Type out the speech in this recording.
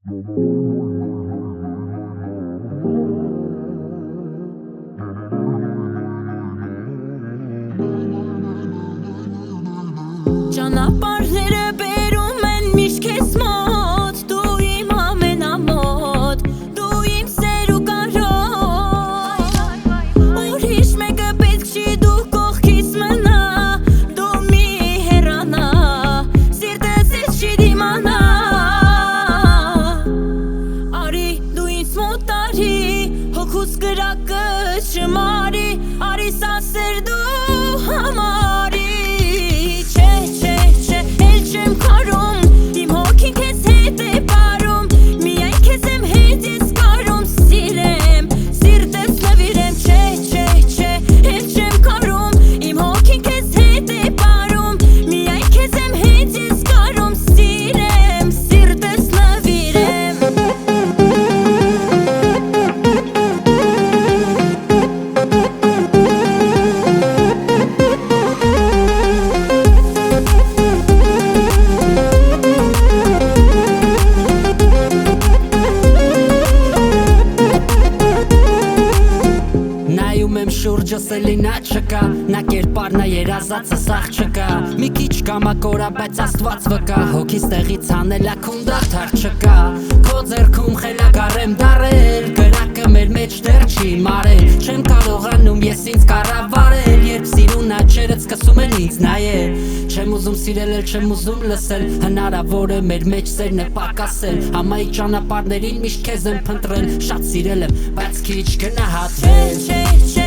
Ճանապարհները բերում են միշտ քեզ մոտ, դու իմ ամենամոտ, դու իմ սեր ու կարոտ, ուրիշ մեկը պետք չի դու կողքիս մնա, դու մի հեռանա, սիրտս ես չի դիմանա, արի դու ինձ մոտ արի, հոգուս կրակը չմարի, արի սա սեր դու համարի. Շուրջս էլի նա չկա, նա կերպարն է երազածը սաղ չկա, մի քիչ կամակորա բայց աստված վկա, հոգիս տեղից հանելա քունդաթար չկա, քո ձեռքում խելագար եմ դարել, կրակը մեր մեջ դեռ չի մարել, չեմ կարողանում ես ինձ կառավարել, երբ սիրուն աչերդ սկսում են ինձ նայել, չեմ ուզում սիրել էլ չեմ ուզում լսել, հնարավոր է մեր մեջ սերն է պակասել, համայի ճանապարհներին միշտ քեզ եմ փնտրել, շատ սիրել եմ, բայց քիչ գնահատվել.